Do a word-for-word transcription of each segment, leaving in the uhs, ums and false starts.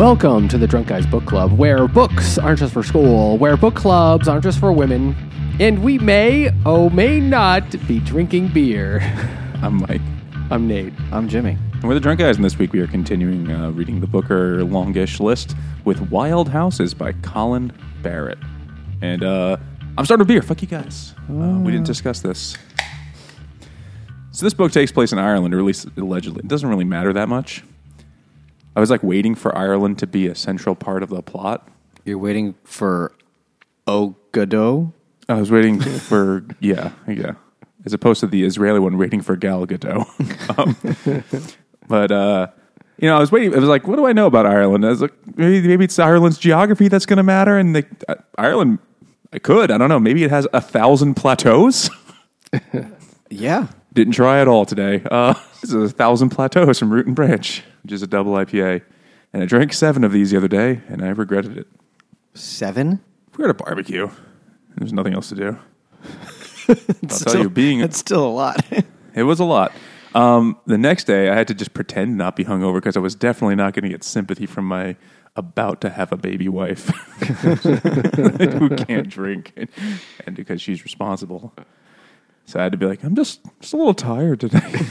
Welcome to the Drunk Guys Book Club, where books aren't just for school, where book clubs aren't just for women, and we may, oh may not, be drinking beer. I'm Mike. I'm Nate. I'm Jimmy. And we're the Drunk Guys, and this week we are continuing uh, reading the Booker Longish list with Wild Houses by Colin Barrett. And uh, I'm starting with beer. Fuck you guys. Uh, we didn't discuss this. So this book takes place in Ireland, or at least allegedly. It doesn't really matter that much. I was like waiting for Ireland to be a central part of the plot. You're waiting for O Godot? I was waiting for, yeah, yeah. As opposed to the Israeli one waiting for Gal Gadot. um, but, uh, you know, I was waiting. I was like, what do I know about Ireland? I was like, maybe, maybe it's Ireland's geography that's going to matter. And they, uh, Ireland, I could. I don't know. Maybe it has a thousand plateaus. Yeah. Didn't try at all today. Uh, this is a thousand plateaus from Root and Branch, which is a double I P A. And I drank seven of these the other day, and I regretted it. Seven? We were at a barbecue. There's nothing else to do. I'll still, tell you, being That's still a lot. it was a lot. Um, the next day, I had to just pretend not be hungover because I was definitely not going to get sympathy from my about to have a baby wife who can't drink, and, and because she's responsible. So I had to be like, I'm just, just a little tired today.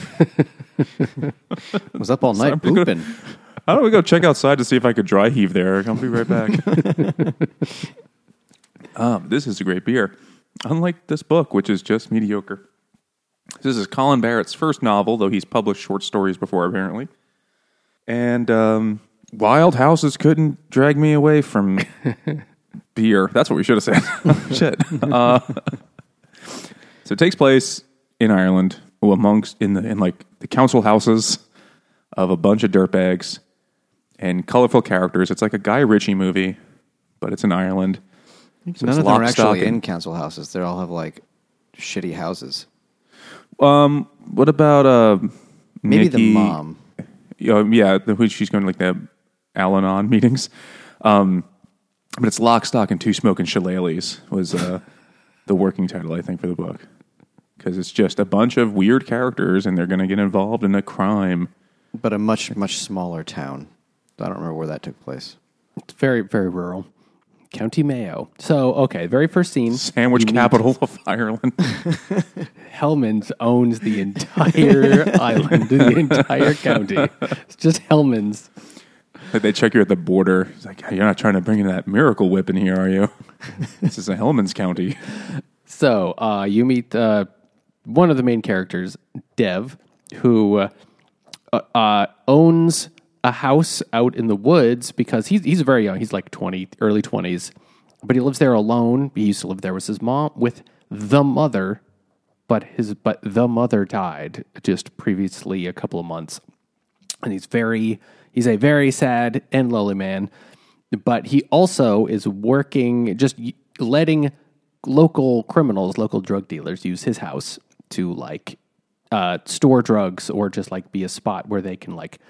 Was up all So night I'm gonna- pooping. How don't we go check outside to see if I could dry heave there? I'll be right back. um, this is a great beer. Unlike this book, which is just mediocre. This is Colin Barrett's first novel, though he's published short stories before, apparently. And um, Wild Houses couldn't drag me away from beer. That's what we should have said. Shit. Uh, so it takes place in Ireland, amongst in the in like the council houses of a bunch of dirtbags and colorful characters. It's like a Guy Ritchie movie, but it's in Ireland. So None it's of them are lock, stock, actually in and- council houses. They all have, like, shitty houses. Um, what about uh, Maybe Nikki? the mom. Uh, yeah, the, who she's going to like the Al-Anon meetings. Um, but it's Lock, Stock, and Two Smoking Shillelaghs was uh, the working title, I think, for the book. Because it's just a bunch of weird characters, and they're going to get involved in a crime. But a much, much smaller town. I don't remember where that took place. It's very, very rural. County Mayo. So, okay, very first scene. Sandwich you meet capital of Ireland. Hellman's owns the entire island, the entire county. It's just Hellman's. Like they check you at the border. It's like, you're not trying to bring in that Miracle Whip in here, are you? This is a Hellman's County. So, uh, you meet uh, one of the main characters, Dev, who uh, uh, owns a house out in the woods because he's he's very young. He's like twenty, early twenties, but he lives there alone. He used to live there with his mom, with the mother, but his but the mother died just previously a couple of months, and he's very he's a very sad and lonely man. But he also is working, just letting local criminals, local drug dealers use his house to like uh, store drugs or just like be a spot where they can like,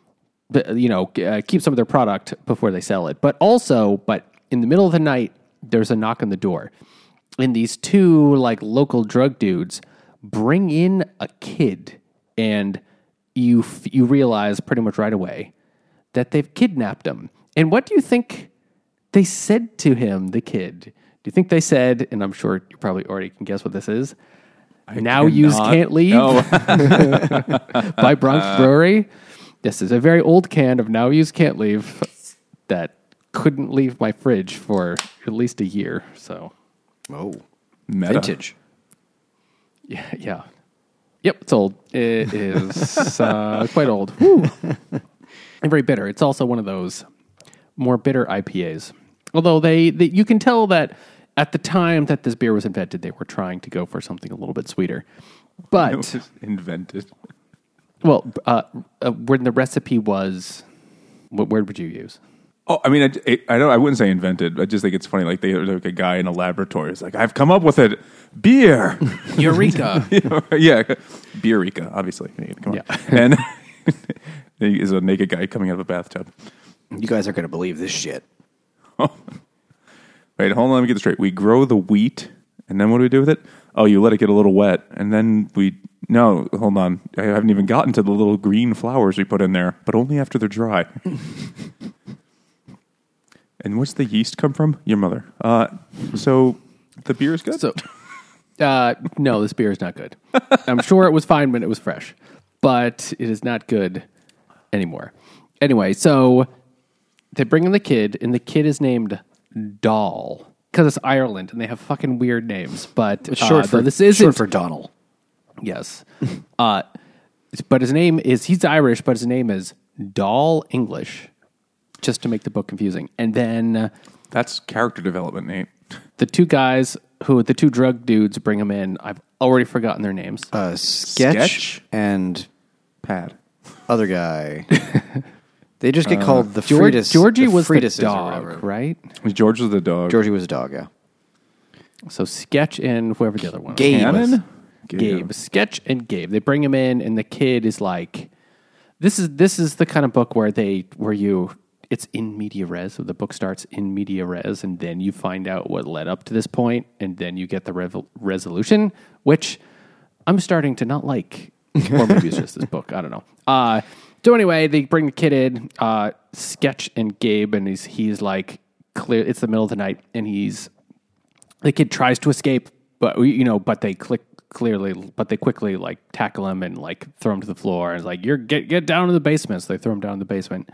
you know, uh, keep some of their product before they sell it. But also, but in the middle of the night, there's a knock on the door. And these two like local drug dudes bring in a kid, and you f- you realize pretty much right away that they've kidnapped him. And what do you think they said to him, the kid? Do you think they said, and I'm sure you probably already can guess what this is, I Now Yous cannot- Can't Leave No. by Bronx Brewery? This is a very old can of Now Yous Can't Leave that couldn't leave my fridge for at least a year. So, Oh. Meta. Vintage. yeah. yeah. Yep, it's old. It is uh, quite old. Whew. And very bitter. It's also one of those more bitter I P As. Although they, they, you can tell that at the time that this beer was invented, they were trying to go for something a little bit sweeter. It But, was invented. well, uh, uh, when the recipe was, what word would you use? Oh, I mean, I, I don't. I wouldn't say invented. I just think it's funny. Like they like a guy in a laboratory is like, I've come up with it. Beer. Eureka. yeah, Beerica, obviously. Come on. Yeah. And he is a naked guy coming out of a bathtub. You guys are going to believe this shit. Oh. Wait, hold on. Let me get this straight. We grow the wheat, and then what do we do with it? Oh, you let it get a little wet, and then we... No, hold on. I haven't even gotten to the little green flowers we put in there, but only after they're dry. And what's the yeast come from? Your mother. Uh, so the beer is good? So, uh, no, this beer is not good. I'm sure it was fine when it was fresh, but it is not good anymore. Anyway, so they bring in the kid, and the kid is named Doll because it's Ireland, and they have fucking weird names. But It's short uh, for though this isn't short for Donald. yes, uh, but his name is he's Irish, but his name is Doll English, just to make the book confusing. And then uh, That's character development, Nate. the two guys who the two drug dudes bring him in. I've already forgotten their names. Uh, sketch, Sketch? and Pad. other guy. They just get called the George, Fritas. Georgie the was Fritas the dog, right? George was the dog. Georgie was a dog, yeah. So Sketch and whoever the other one was. Gabe. Cannon? was- Gabe. Sketch and Gabe. They bring him in, and the kid is like, "This is this is the kind of book where they where you it's in media res." So the book starts in media res, and then you find out what led up to this point, and then you get the revel- resolution, which I'm starting to not like. Or maybe it's just this book. I don't know. Uh, so anyway, they bring the kid in, uh, Sketch and Gabe, and he's he's like clear. It's the middle of the night, and he's the kid tries to escape, but you know, but they click clearly, but they quickly like tackle him and like throw him to the floor, and it's like, "You're get get down to the basement." So they throw him down in the basement,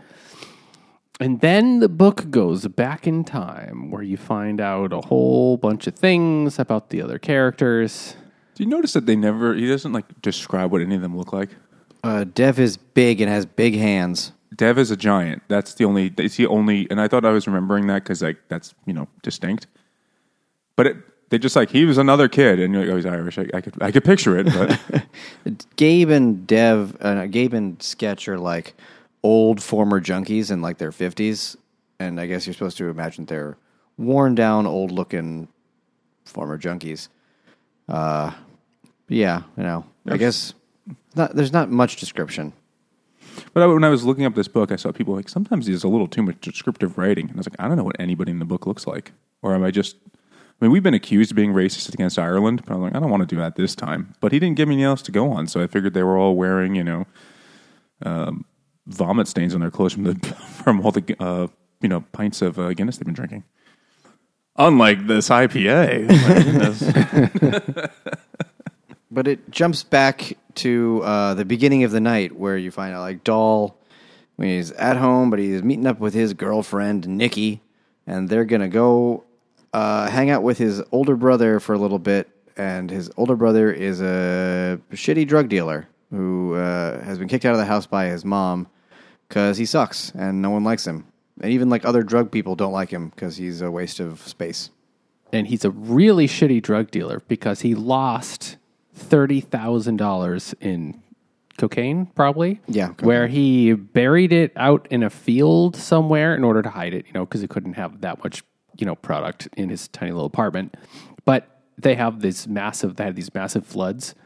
and then the book goes back in time, where you find out a whole bunch of things about the other characters. Do you notice that they never, he doesn't like describe what any of them look like? Uh, Dev is big and has big hands. Dev is a giant. That's the only, it's the only, and I thought I was remembering that because like, that's, you know, distinct. But it, they just like, he was another kid and you're like, oh, he's Irish. I, I could, I could picture it, but. Gabe and Dev, uh, Gabe and Sketch are like old former junkies in like their fifties. And I guess you're supposed to imagine they're worn down, old looking former junkies. Uh, yeah, you know, I guess not, there's not much description. But I, when I was looking up this book, I saw people like, sometimes there's a little too much descriptive writing. And I was like, I don't know what anybody in the book looks like. Or am I just, I mean, we've been accused of being racist against Ireland, but I'm like, I don't want to do that this time. But he didn't give me anything else to go on, so I figured they were all wearing, you know, um, vomit stains on their clothes from the from all the, uh, you know, pints of uh, Guinness they've been drinking. Unlike this I P A. My goodness. But it jumps back to uh, the beginning of the night where you find out like Doll, when he's at home, but he's meeting up with his girlfriend, Nikki, and they're going to go uh, hang out with his older brother for a little bit. And his older brother is a shitty drug dealer who uh, has been kicked out of the house by his mom because he sucks and no one likes him. And even like other drug people don't like him because he's a waste of space. And he's a really shitty drug dealer because he lost thirty thousand dollars in cocaine, probably. Yeah, cocaine. Where he buried it out in a field somewhere in order to hide it, you know, because he couldn't have that much, you know, product in his tiny little apartment. But they have this massive, they had these massive floods,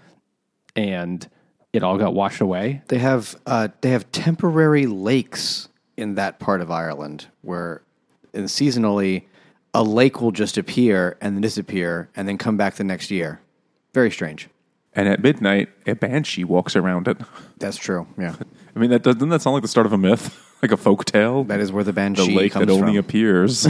and it all got washed away. They have uh, they have temporary lakes in that part of Ireland where, in seasonally, a lake will just appear and then disappear and then come back the next year. Very strange. And at midnight, a banshee walks around it. That's true. Yeah, I mean, that doesn't that sound like the start of a myth, like a folk tale? that is where the banshee the lake comes that only from. appears.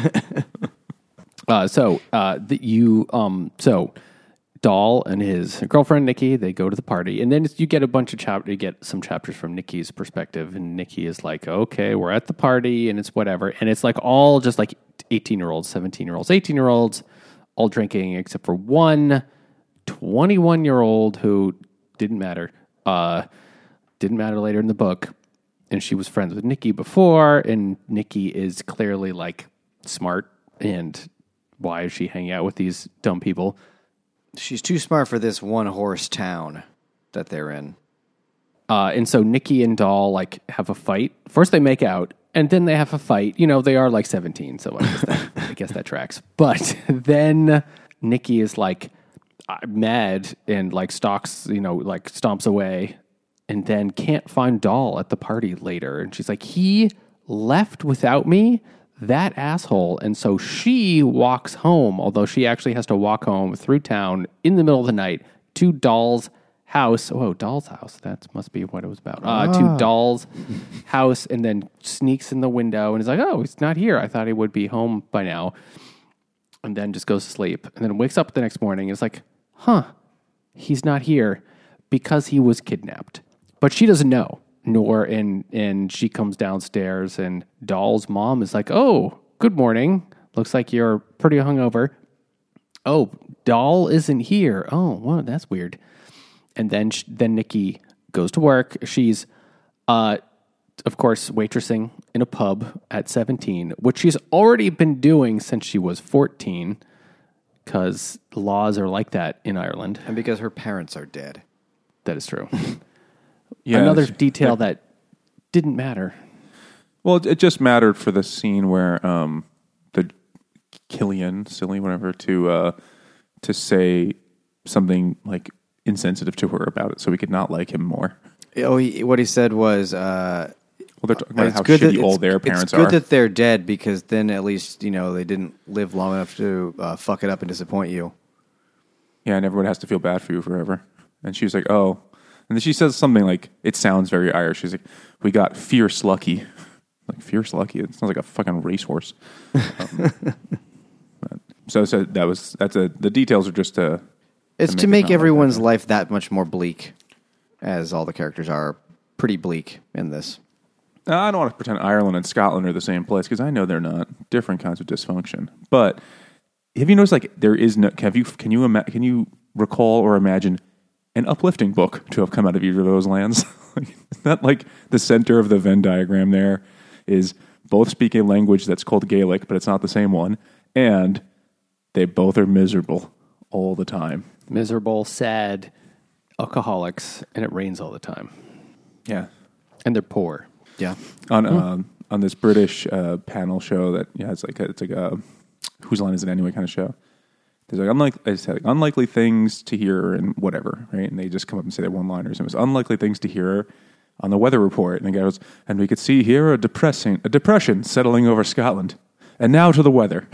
Uh, so uh, the, you, um, so Doll and his girlfriend Nikki, they go to the party, and then it's, you get a bunch of chapters. You get some chapters from Nikki's perspective, and Nikki is like, "Okay, we're at the party, and it's whatever," and it's like all just like eighteen year olds, seventeen year olds, eighteen year olds, all drinking, except for one twenty-one year old who didn't matter. Uh, didn't matter later in the book, and she was friends with Nikki before, and Nikki is clearly like smart and. Why is she hanging out with these dumb people? She's too smart for this one horse town that they're in. Uh, and so Nikki and Doll like have a fight. First they make out, and then they have a fight. You know, they are like seventeen, so I guess that, I guess that tracks. But then Nikki is like uh, mad and like stalks, you know, like stomps away, and then can't find Doll at the party later. And she's like, he left without me? That asshole. And so she walks home, although she actually has to walk home through town in the middle of the night to Doll's house. Oh, Doll's house. That must be what it was about. Uh, to Doll's house, and then sneaks in the window and is like, "Oh, he's not here. I thought he would be home by now." And then just goes to sleep, and then wakes up the next morning. And it's like, "Huh, he's not here because he was kidnapped." But she doesn't know. Nor and and she comes downstairs, and Doll's mom is like, "Oh, good morning. Looks like you're pretty hungover. Oh, Doll isn't here. Oh, well, that's weird." And then sh- then Nikki goes to work. She's, uh, of course, waitressing in a pub at seventeen, which she's already been doing since she was fourteen, because laws are like that in Ireland. And because her parents are dead. That is true. Yeah, Another it's- detail that didn't matter. Well, it just mattered for the scene where um, the Killian, silly, whatever, to uh, to say something like insensitive to her about it, so we could not like him more. Oh, he, what he said was, uh, Well, they're talking about it's how good that shitty all it's- their parents It's good are. that they're dead because then at least you know they didn't live long enough to uh, fuck it up and disappoint you. Yeah, and everyone has to feel bad for you forever. And she was like, "Oh," and then she says something like, "It sounds very Irish." She's like, "We got fierce lucky." Like fierce lucky. It sounds like a fucking racehorse. Um, but- so, so that was that's a the details are just to. It's to to make it make not everyone's like life that much more bleak, as all the characters are pretty bleak in this. Now, I don't want to pretend Ireland and Scotland are the same place because I know they're not. Different kinds of dysfunction. But have you noticed, like, there is no? Have you? Can you? Ima- can you recall or imagine an uplifting book to have come out of either of those lands? It's not like the center of the Venn diagram there is both speak a language that's called Gaelic, but it's not the same one, and they both are miserable all the time. Miserable, sad, alcoholics, and it rains all the time. Yeah. And they're poor. Yeah, On um, on this British uh, panel show that yeah, it's like a, it's like a Whose Line Is It Anyway kind of show. There's like unlike I said, like, unlikely things to hear and whatever, right? And they just come up and say their one-liners. It was unlikely things to hear on the weather report, and the guy goes, "And we could see here a depressing a depression settling over Scotland, and now to the weather."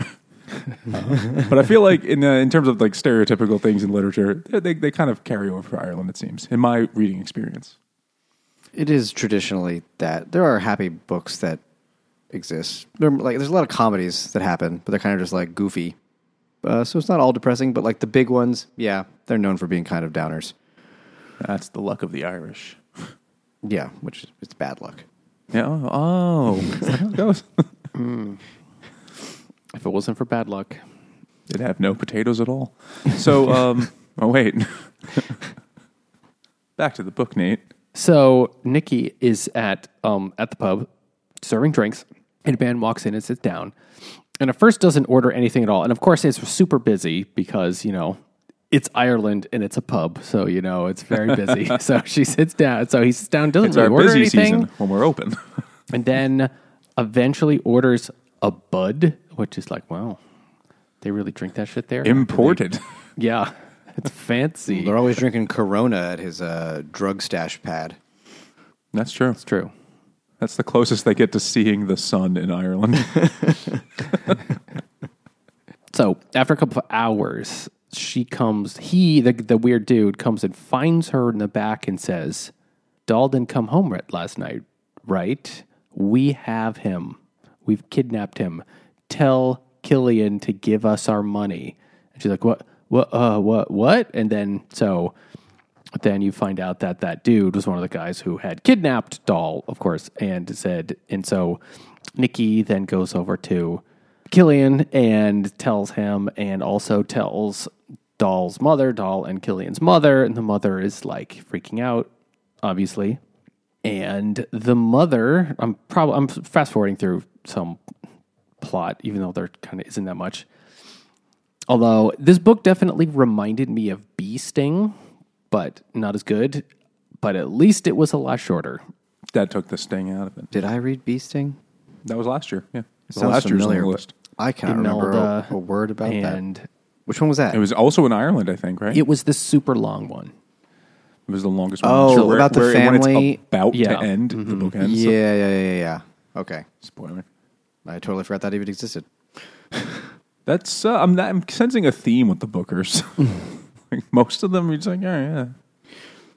uh, but I feel like in uh, in terms of like stereotypical things in literature, they they kind of carry over for Ireland. It seems, in my reading experience. it is traditionally that there are happy books that exist. There, like, there's a lot of comedies that happen, but they're kind of just like goofy. Uh, so it's not all depressing, but like the big ones, yeah, they're known for being kind of downers. That's the luck of the Irish. Yeah, which is it's bad luck. Yeah. Oh, oh. Is that how it goes? If it wasn't for bad luck. They'd have no potatoes at all. So, um, oh wait. Back to the book, Nate. So Nikki is at um at the pub serving drinks, and Ben walks in and sits down. And at first doesn't order anything at all. And of course it's super busy because, you know, it's Ireland and it's a pub. So, you know, it's very busy. So she sits down. So he sits down, doesn't It's really our order busy anything. season when we're open. And then eventually orders a bud, which is like, wow, they really drink that shit there? Imported. Yeah. It's fancy. They're always drinking Corona at his uh, drug stash pad. That's true. It's true. That's the closest they get to seeing the sun in Ireland. So after a couple of hours, she comes, he, the, the weird dude, comes and finds her in the back and says, "Doll didn't come home last night, right? We have him. We've kidnapped him. Tell Killian to give us our money." And she's like, "What? What? Uh, what? What?" And then, so then you find out that that dude was one of the guys who had kidnapped Doll, of course, and said, and so Nikki then goes over to Killian and tells him, and also tells Doll's mother, Doll and Killian's mother, and the mother is like freaking out, obviously. And the mother, I'm probably I'm fast forwarding through some plot, even though there kind of isn't that much. Although this book definitely reminded me of Bee Sting, but not as good. But at least it was a lot shorter. That took the sting out of it. Did I read Bee Sting? That was last year. Yeah. It sounds last year's on familiar. the list. I cannot remember Imelda a, a word about and that. Which one was that? It was also in Ireland, I think, right? it was the super long one. It was the longest one. Oh, So where- about the where when family- it's about Yeah. to end, the book ends. yeah, yeah, yeah, yeah, yeah. Okay. Spoiler. I totally forgot that even existed. That's uh, I'm I'm sensing a theme with the bookers. Like most of them, you're just like, yeah, yeah.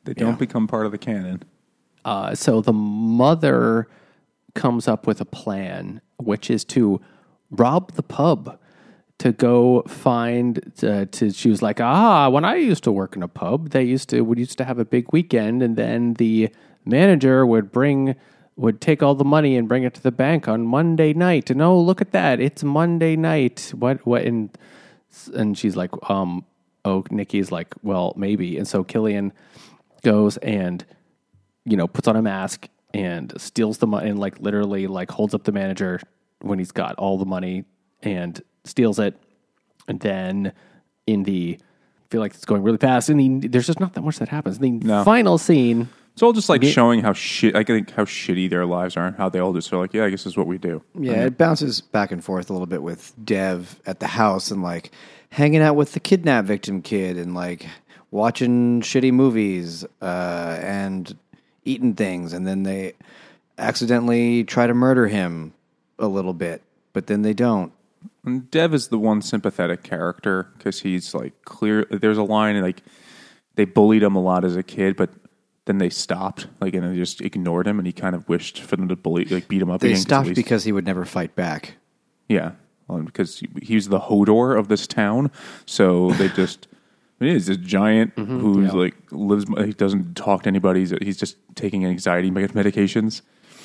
They don't Yeah. become part of the canon. Uh, so the mother comes up with a plan, which is to rob the pub, to go find. Uh, to she was like, ah, when I used to work in a pub, they used to would used to have a big weekend, and then the manager would bring would take all the money and bring it to the bank on Monday night. And oh, look at that, it's Monday night. What what and and she's like, um, oh, Nikki's like, well, maybe. And so Killian goes and, you know, puts on a mask and steals the money and like literally like holds up the manager when he's got all the money and steals it. And then in the, I feel like it's going really fast. And the, there's just not that much that happens. The No. final scene. It's all just like showing how shit. I think how shitty their lives are, and how they all just are like, yeah, I guess this is what we do. Yeah, it bounces back and forth a little bit with Dev at the house and like hanging out with the kidnap victim kid and like watching shitty movies uh, and eating things. And then they accidentally try to murder him a little bit, but then they don't. And Dev is the one sympathetic character because he's like clear. There's a line like they bullied him a lot as a kid, but then they stopped, like, and they just ignored him, and he kind of wished for them to bully, like, beat him up. They again, stopped least, because he would never fight back. yeah, well, because he, he's the Hodor of this town, so they just. I mean, he's a giant who's yeah. like lives. He doesn't talk to anybody. He's, he's just taking anxiety med- medications,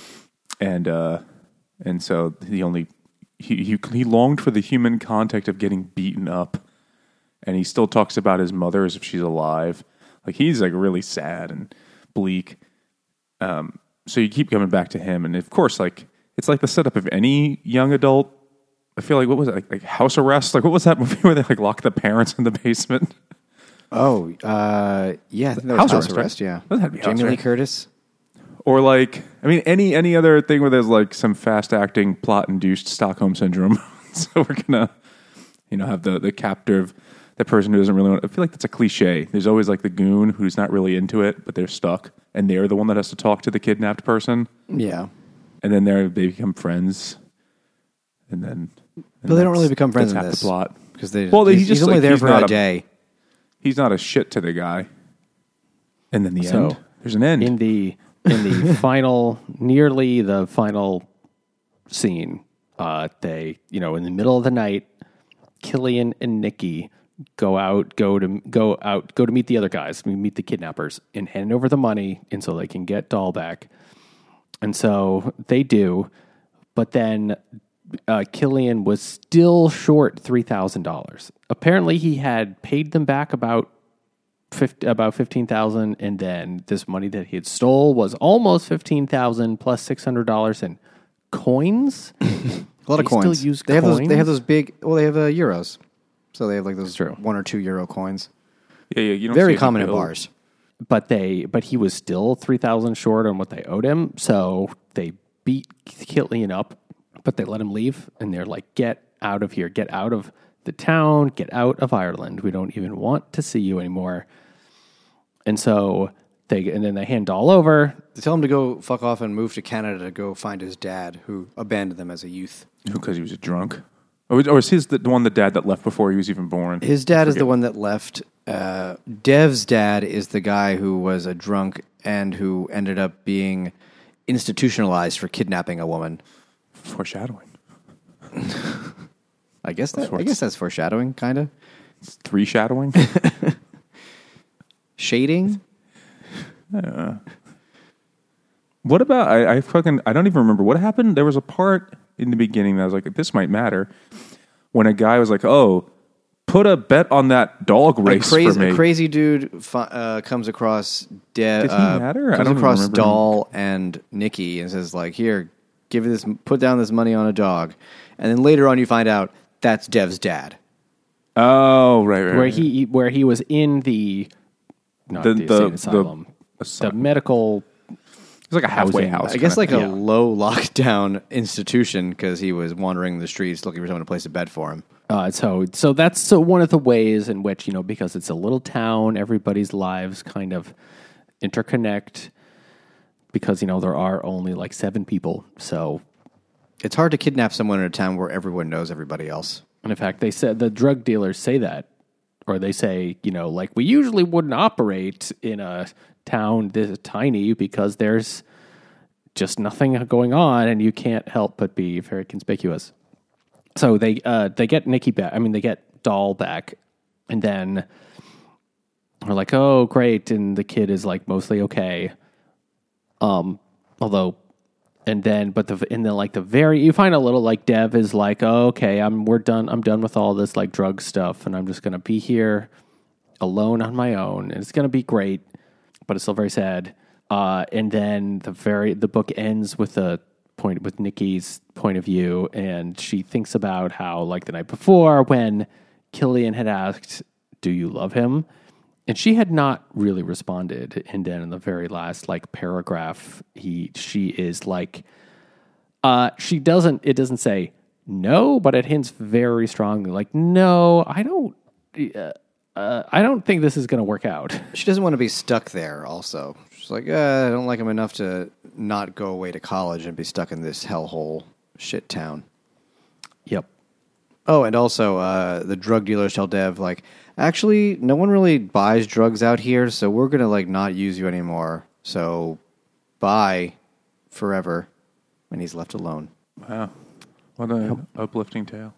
and uh, and so he only he, he he longed for the human contact of getting beaten up, and he still talks about his mother as if she's alive. Like he's like really sad and bleak. Um, so you keep coming back to him, and of course, like it's like the setup of any young adult. I feel like what was it like, like House Arrest? Like what was that movie where they like lock the parents in the basement? Oh, uh, yeah, I think that was House House Arrest, Arrest, right? yeah. That had to be House Jamie Lee Arrest. Curtis. Or like, I mean, any any other thing where there's like some fast acting plot induced Stockholm syndrome. So we're gonna, you know, have the the captive, that person who doesn't really want. I feel like that's a cliche. There's always like the goon who's not really into it, but they're stuck, and they're the one that has to talk to the kidnapped person, Yeah. and then they they become friends, and then. And But they don't that's- really become friends That's in half this. the plot. Because they, Well, he's, he's just he's only like- there he's for not a a- day. He's not a shit to the guy. And then the So, end. There's an end. In the in the final, nearly the final scene, uh, they, you know, in the middle of the night, Killian and Nikki go out, go to go out, go to meet the other guys, meet the kidnappers, and hand over the money, and so they can get Doll back. And so they do, but then uh, Killian was still short three thousand dollars. Apparently, he had paid them back about fifty, about fifteen thousand, and then this money that he had stole was almost fifteen thousand plus six hundred dollars in coins. A lot of They still coins. use they have those. They coins? have those big. Well, they have uh, euros, so they have like those true. one or two euro coins. yeah, yeah. You don't Very see the common in bill. bars. But they, but he was still three thousand short on what they owed him. So they beat Killian up, but they let him leave, and they're like, "Get out of here! Get out of the town! Get out of Ireland! We don't even want to see you anymore." And so they, and then they hand Doll over. They tell him to go fuck off and move to Canada to go find his dad, who abandoned them as a youth. Because he was a drunk. Or, or is his the, the one the dad that left before he was even born? His dad I is the forget. one that left. Uh, Dev's dad is the guy who was a drunk and who ended up being institutionalized for kidnapping a woman. Foreshadowing. I guess that. I sorts. guess that's foreshadowing, kind of Three shadowing. shading. What about I, I fucking I don't even remember what happened. There was a part in the beginning that I was like, this might matter. When a guy was like, "Oh, put a bet on that dog A race crazy, for me." a crazy dude fi- uh, comes across Dev. Did he uh, matter? I Comes don't even across remember Doll and Nikki and says, "Like, here, give this, put down this money on a dog." And then later on, you find out that's Dev's dad. Oh, right, right. where right. he where he was in the not The- the, the- insane the asylum, the, asylum. medical. It's like a halfway housing. house. I guess kinda like thing. a low lockdown institution because he was wandering the streets looking for someone to place a bed for him. Uh, so so that's so one of the ways in which, you know, because it's a little town, everybody's lives kind of interconnect. Because, you know, there are only like seven people, so. It's hard to kidnap someone in a town where everyone knows everybody else. And in fact, they said the drug dealers say that, or they say, you know, like we usually wouldn't operate in a town this tiny because there's just nothing going on, and you can't help but be very conspicuous. So they uh, they get Nikki back. I mean, they get Doll back, and then we're like, "Oh, great!" And the kid is like mostly okay. Um, although, and then, but the in the like the very you find a little like Dev is like, oh, "Okay, I'm we're done. I'm done with all this like drug stuff, and I'm just gonna be here alone on my own, and it's gonna be great." But it's still very sad. Uh, and then the very the book ends with a point with Nikki's point of view, and she thinks about how like the night before when Killian had asked, "Do you love him?" and she had not really responded. And then in the very last like paragraph, he she is like, uh, she doesn't. It doesn't say no, but it hints very strongly like, "No, I don't." Uh, Uh, I don't think this is going to work out. She doesn't want to be stuck there also. She's like, uh, I don't like him enough to not go away to college and be stuck in this hellhole shit town. Yep. Oh, and also uh, the drug dealers tell Dev, like, actually, no one really buys drugs out here, so we're going to, like, not use you anymore. So, bye forever. And he's left alone. Wow. What a yep. uplifting tale.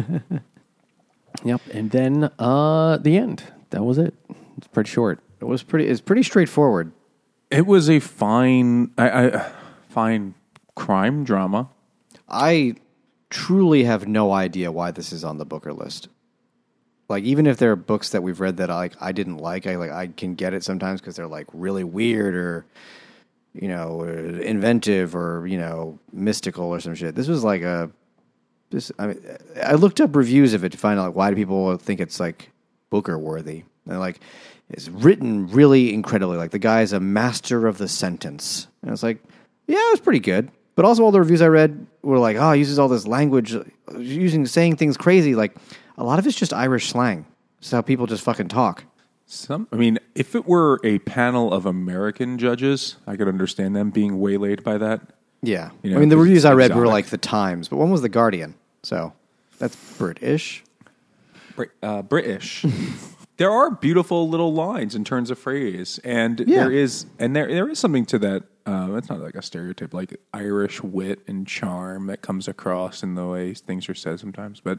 Yep, and then uh, the end. That was it. It's pretty short. It was pretty. It's pretty straightforward. It was a fine, I, I, fine crime drama. I truly have no idea why this is on the Booker list. Like, even if there are books that we've read that I like, I didn't like, I like, I can get it sometimes because they're like really weird or, you know, inventive or you know, mystical or some shit. This was like a. This, I mean, I looked up reviews of it to find out like, why do people think it's like Booker worthy. And like, it's written really incredibly. Like the guy's a master of the sentence. And it's like, yeah, it was pretty good. But also all the reviews I read were like, oh, he uses all this language, using saying things crazy. Like a lot of it's just Irish slang. It's how people just fucking talk. Some, I mean, if it were a panel of American judges, I could understand them being waylaid by that. Yeah. You know, I mean, the reviews I read exotic. were like the Times, but one was the Guardian. So that's British. Brit- uh, British. There are beautiful little lines and turns of phrase, and Yeah. there is, and there there is something to that. Uh, it's not like a stereotype, like Irish wit and charm that comes across in the way things are said sometimes. But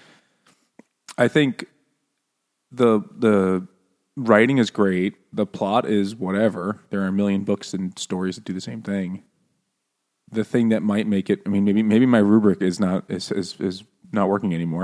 I think the the writing is great. The plot is whatever. There are a million books and stories that do the same thing. The thing that might make it, I mean, maybe maybe my rubric is not is is, is not working anymore,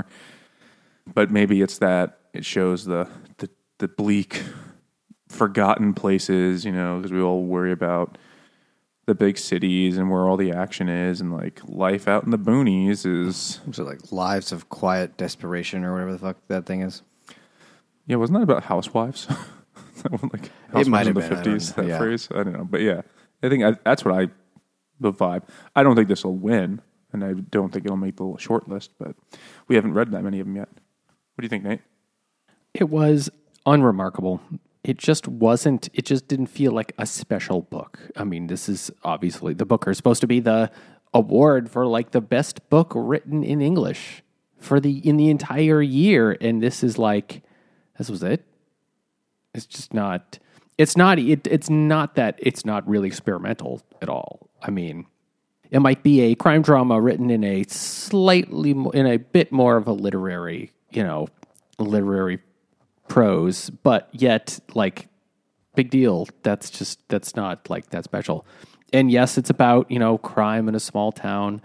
but maybe it's that it shows the the, the bleak, forgotten places, you know, because we all worry about the big cities and where all the action is, and like life out in the boonies is. So like Lives of Quiet Desperation or whatever the fuck that thing is. Yeah, wasn't that about housewives? That one, like It might housewives in have the been, I don't fifties. know. That Yeah. phrase, I don't know, but yeah, I think I, that's what I. The vibe. I don't think this will win, and I don't think it'll make the short list, but we haven't read that many of them yet. What do you think, Nate? It was unremarkable. It just wasn't, it just didn't feel like a special book. I mean, this is obviously, the Booker is supposed to be the award for like the best book written in English for the, in the entire year. And this is like, this was it. It's just not, it's not, it, it's not that, it's not really experimental at all. I mean, it might be a crime drama written in a slightly, mo- in a bit more of a literary, you know, literary prose, but yet, like, big deal. That's just, that's not, like, that special. And yes, it's about, you know, crime in a small town,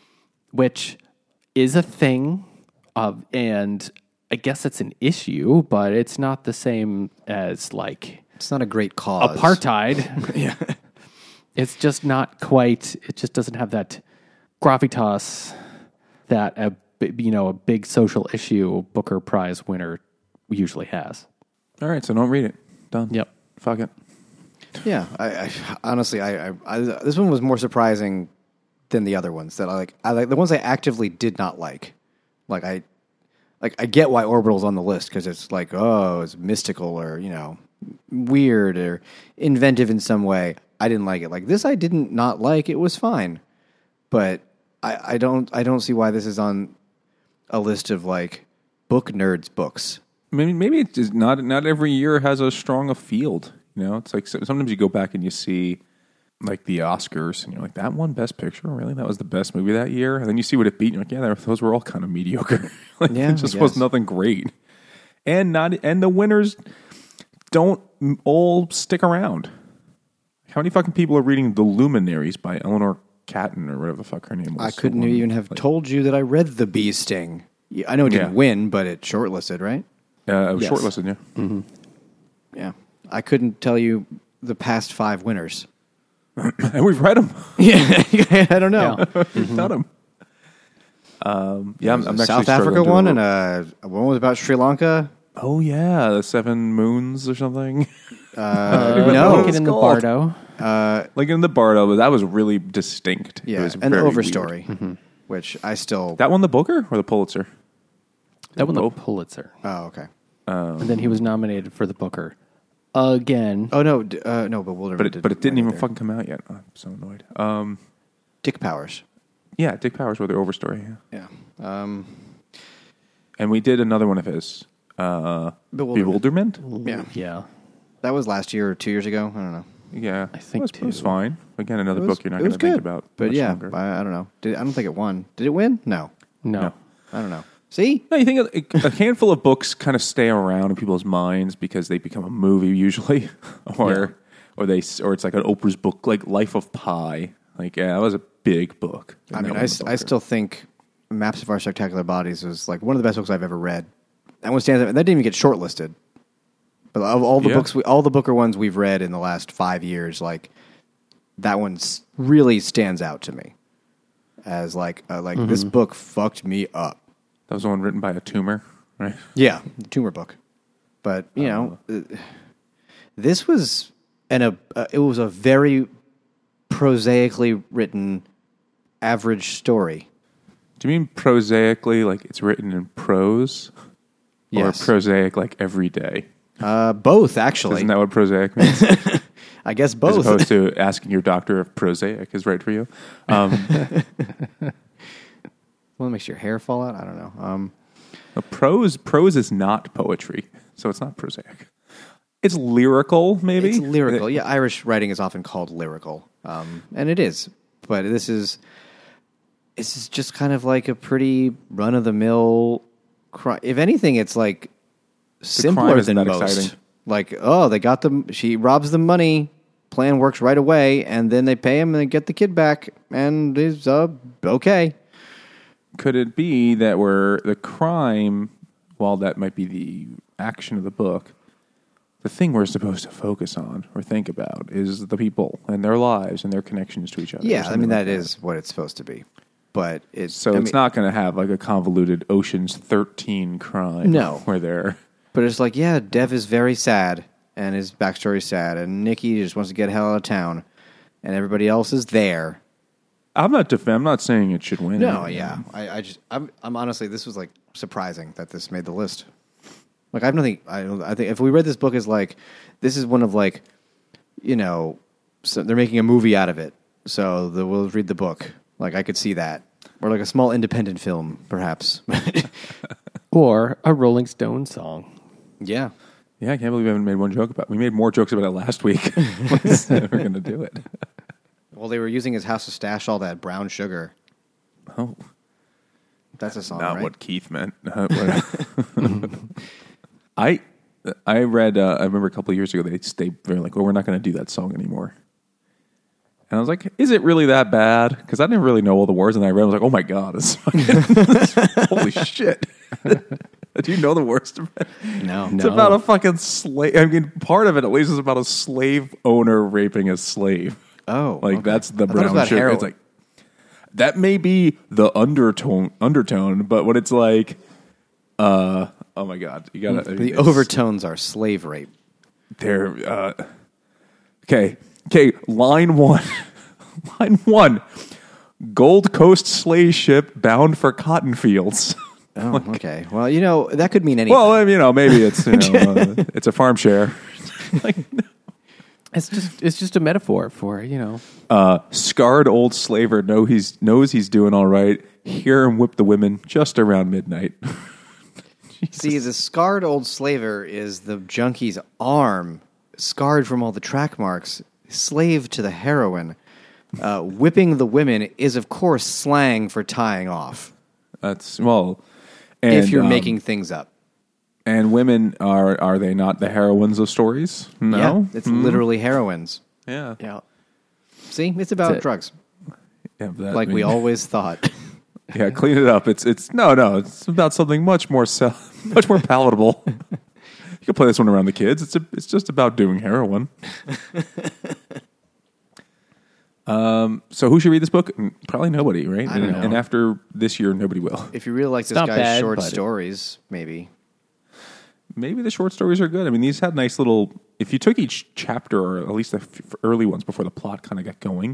which is a thing, of, and I guess it's an issue, but it's not the same as, like... It's not a great cause. Apartheid. Yeah. It's just not quite, it just doesn't have that gravitas that a, you know, a big social issue Booker Prize winner usually has. All right, so don't read it. Done. Yep. Fuck it. Yeah, I, I honestly, I, I, I, this one was more surprising than the other ones that I like. I like the ones I actively did not like. Like I, like I get why Orbital's on the list because it's like, oh, it's mystical or you know, weird or inventive in some way. I didn't like it. Like this, I didn't not like. It was fine, but I, I don't, I don't see why this is on a list of like book nerds books. Maybe maybe it's just not not every year has as strong a field. You know, it's like so- sometimes you go back and you see like the Oscars, and you're like, that won Best Picture, really? That was the best movie that year. And then you see what it beat, and you're like, yeah, those were all kind of mediocre. Like, Yeah, it just I was guess. nothing great. And not, and the winners don't all stick around. How many fucking people are reading The Luminaries by Eleanor Catton or whatever the fuck her name was? I couldn't The one- even have like, told you that I read The Bee Sting. Yeah, I know it didn't Yeah. win, but it shortlisted, right? Uh, it was Yes. shortlisted, yeah. Yeah. I couldn't tell you the past five winners. And we've read them. Yeah, I don't know. Yeah. We've done them. Um, yeah, I'm, I'm actually South struggling Africa to one, re- and uh, one was about Sri Lanka. Oh yeah, the Seven Moons or something. Uh, what no, Lincoln in the called. Bardo. uh, Like in the Bardo, but that was really distinct. It yeah, was and the very Overstory, weird. which I still. That won the Booker or the Pulitzer? That won the Both. Pulitzer. oh, okay. And then he was nominated for the Booker again. Oh no, d- uh, no, Bewilderment. But it, but it didn't even either. fucking come out yet. I'm so annoyed. Um, Dick Powers. yeah, Dick Powers wrote the Overstory. Yeah. Yeah. Um, And we did another one of his. Uh, Bewilderment. Bewilderment? yeah. Yeah. That was last year or two years ago. I don't know. Yeah. I think it was, it was too. fine. Again, another It was- book you're not it going was to think good. about. But much yeah, longer. I, I don't know. Did, I don't think it won. Did it win? No. No. No. I don't know. See? No, you think a, a handful of books kind of stay around in people's minds because they become a movie usually, or Yeah. or they or it's like an Oprah's book, like Life of Pi. Like yeah, that was a big book. And I that mean, won I, the s- I Booker. still think Maps of Our Spectacular Bodies was like one of the best books I've ever read. That one stands out. That didn't even get shortlisted. But of all the Yeah. books, we, all the Booker ones we've read in the last five years, like that one s- really stands out to me as like uh, like this book fucked me up. that was the one written by a tumor, right? Yeah, the tumor book. But you know, uh, this was an a uh, it was a very prosaically written average story. Do you mean prosaically, like it's written in prose, Yes. or prosaic, like every day? Uh, both actually. Isn't that what prosaic means? I guess As both. opposed to asking your doctor if prosaic is right for you. Um, Well, it makes your hair fall out. I don't know. Um, no, prose prose is not poetry, so it's not prosaic. It's lyrical, maybe. it's lyrical. Yeah, Irish writing is often called lyrical, um, and it is. But this is this is just kind of like a pretty run of the mill. Cri- if anything, it's like simpler crime isn't than that most. exciting. Like, oh, they got them. She robs the money. Plan works right away, and then they pay him and they get the kid back, and it's uh, okay. Could it be that where the crime, while that might be the action of the book, the thing we're supposed to focus on or think about is the people and their lives and their connections to each other? or Yeah, I something mean like that is what it's supposed to be, but it's So I it's mean- not going to have like a convoluted Ocean's thirteen crime. No. Where they're. But it's like, yeah, Dev is very sad, and his backstory is sad, and Nikki just wants to get the hell out of town, and everybody else is there. I'm not def- I'm not saying it should win. No, yeah, I, I just, I'm, I'm honestly, this was like surprising that this made the list. Like, I have nothing. I, don't- I think if we read this book as like, this is one of like, you know, so they're making a movie out of it, so the, we'll read the book. Like, I could see that, or like a small independent film, perhaps. Or a Rolling Stone song. Yeah. Yeah, I can't believe we haven't made one joke about it. We made more jokes about it last week. We said we're going to do it. Well, they were using his house to stash all that brown sugar. Oh, That's a song, not right? what Keith meant. Uh, what- I I read. Uh, I remember a couple of years ago they they were like, "Oh, we're not going to do that song anymore." And I was like, "Is it really that bad?" Because I didn't really know all the words, and I read. I was like, "Oh my god, it's fucking holy shit!" Do you know the words of it? No. It's No. about a fucking slave. I mean, part of it at least is about a slave owner raping a slave. Oh, like okay. that's the I thought it was brown about sugar. heroin. It's like that may be the undertone, undertone, but when it's like, uh, oh my god, you gotta I mean, The it's- overtones are slave rape. They're uh, okay. Okay, line one, line one. Gold Coast slave ship bound for cotton fields. Oh, okay. Well, you know, that could mean anything. Well, I mean, you know, maybe it's you know, uh, it's a farm share. It's just it's just a metaphor for, you know. Uh, scarred old slaver know he's knows he's doing all right. Hear him whip the women just around midnight. See, the scarred old slaver is the junkie's arm scarred from all the track marks, slave to the heroin. Uh, whipping the women is, of course, slang for tying off. That's, well... And, if you're um, making things up. And women, are are they not the heroines of stories? No. Yeah, it's Mm. literally heroines. Yeah. Yeah. See, it's about That's it. drugs. Yeah, but that- Like I we mean- always thought. Yeah, clean it up. It's it's no, no. It's about something much more sel- much more palatable. You can play this one around the kids. It's a, it's just about doing heroin. um. So who should read this book? Probably nobody, right? I don't and, know. and after this year, nobody will. If you really like this not guy's bad, short but- stories, maybe. Maybe the short stories are good. I mean, these had nice little. If you took each chapter, or at least the f- early ones before the plot kind of got going,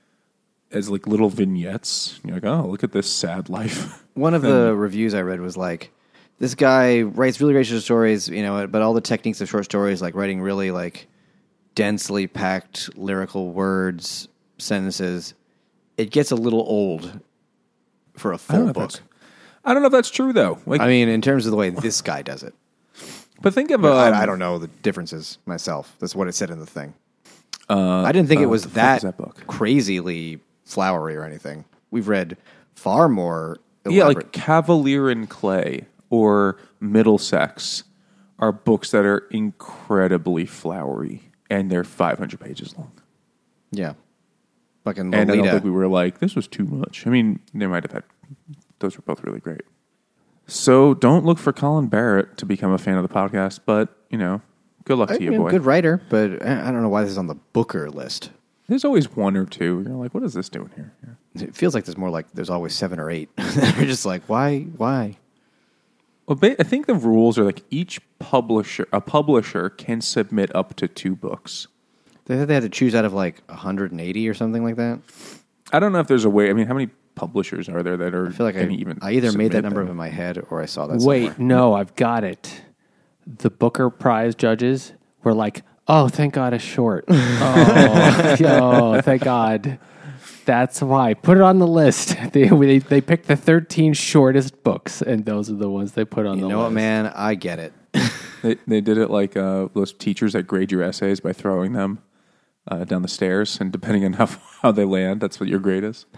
as like little vignettes, you're like, oh, look at this sad life. One of Then- the reviews I read was like, this guy writes really great short stories, you know, but all the techniques of short stories, like writing really like densely packed lyrical words, sentences, it gets a little old for a I don't full know if book. that's- I don't know if that's true though. Like, I mean, in terms of the way this guy does it. but think of um, I, I don't know the differences myself. That's what it said in the thing. Uh, I didn't think it uh, was the fuck that, is that book? crazily flowery or anything. We've read far more Yeah, elaborate. like Cavalier and Clay or Middlesex are books that are incredibly flowery and they're five hundred pages long. yeah. Fucking And I don't Lolita. think we were like, this was too much. I mean, they might have had, those were both really great. So don't look for Colin Barrett to become a fan of the podcast, but, you know, good luck I to you, mean, boy. good writer, but I I don't know why this is on the Booker list. There's always one or two. You're like, what is this doing here? Yeah. It feels like there's more like there's always seven or eight. They're just like, why? Why? Well, ba- I think the rules are like each publisher, a publisher can submit up to two books. They said they had to choose out of like one hundred eighty or something like that. I don't know if there's a way. I mean, how many publishers are there that are I feel like I, can even I either made that submit number up them? in my head or I saw that Wait, somewhere. no, I've got it. The Booker Prize judges were like, "Oh, thank God, it's short. Oh, yo, thank God. That's why. Put it on the list." They they, they picked the thirteen shortest books, and those are the ones they put on You the know list. what, man? I get it. They, they did it like uh, those teachers that grade your essays by throwing them uh, down the stairs, and depending on how how they land, that's what your grade is.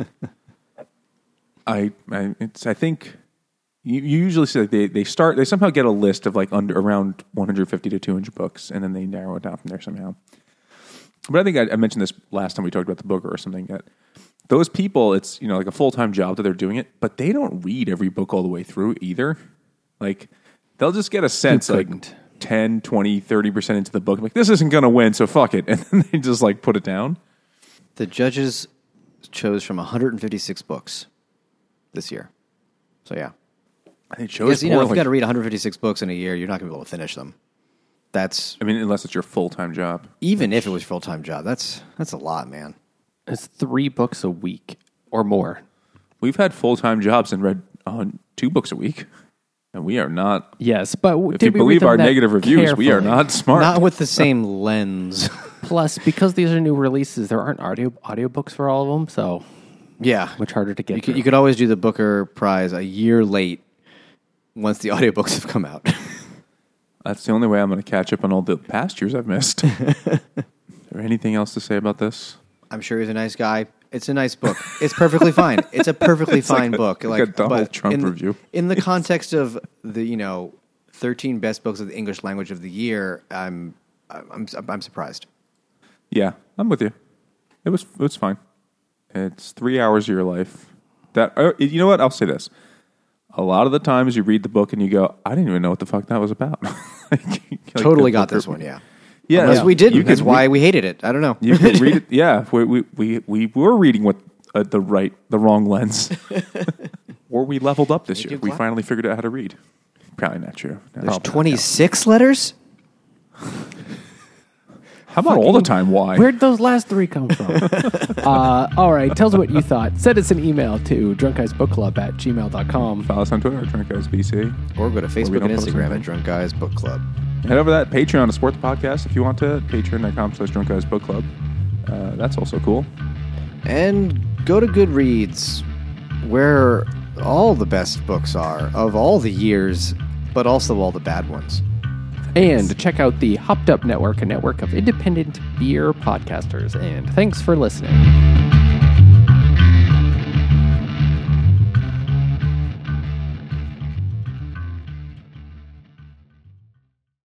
I I, it's, I think you, you usually see like they, they start they somehow get a list of like under around one hundred fifty to two hundred books, and then they narrow it down from there somehow. But I think I, I mentioned this last time we talked about the Booker or something, that those people, it's you know like a full time job that they're doing it, but they don't read every book all the way through either. Like they'll just get a sense like couldn't? ten, twenty, thirty percent into the book, like this isn't going to win, so fuck it, and then they just like put it down. The judges chose from one hundred fifty-six books this year. So yeah. It shows Because, you know, if you poorly. got to read one hundred fifty-six books in a year, you're not going to be able to finish them. That's I mean, unless it's your full time job. even if it was a full time job. That's that's a lot, man. It's three books a week or more. We've had full time jobs and read uh, two books a week, and we are not. Yes, but w- If did you we read believe them our that negative reviews, we are carefully? not smart. Not with the same lens. Plus, because these are new releases, there aren't audio audiobooks for all of them, so Yeah. much harder to get. You could, through. you could always do the Booker Prize a year late once the audiobooks have come out. That's the only way I'm going to catch up on all the past years I've missed. Is there anything else to say about this? I'm sure he's a nice guy. It's a nice book. It's perfectly fine. It's a perfectly fine like a- book. like a Donald but Trump in, review. In the context of the, you know, thirteen best books of the English language of the year, I'm I'm I'm surprised. Yeah, I'm with you. It was it was fine. It's three hours of your life. That uh, you know what? I'll say this. A lot of the times you read the book and you go, I didn't even know what the fuck that was about. like, like Totally the got Booker- this one, yeah. Yeah, Unless yeah. we didn't. You That's could why read- we hated it. I don't know. You could read it. Yeah, we we we, we were reading with uh, the right, the wrong lens, or we leveled up this Make year. you We clap. finally figured out how to read. Probably not true. No, There's probably not. twenty-six letters? How about all the time? Why? Where'd those last three come from? uh, all right, tell us what you thought. Send us an email to drunkguysbookclub at gmail dot com. Follow us on Twitter, Drunk Guys B C. Or go to Facebook don't and post Instagram anything. at Drunk Guys Book Club. Head over to that Patreon to support the podcast if you want to. Patreon.com slash Drunk Guys Book Club. Uh, that's also cool. And go to Goodreads, where all the best books are of all the years, but also all the bad ones. And check out the Hopped Up Network, a network of independent beer podcasters. And thanks for listening.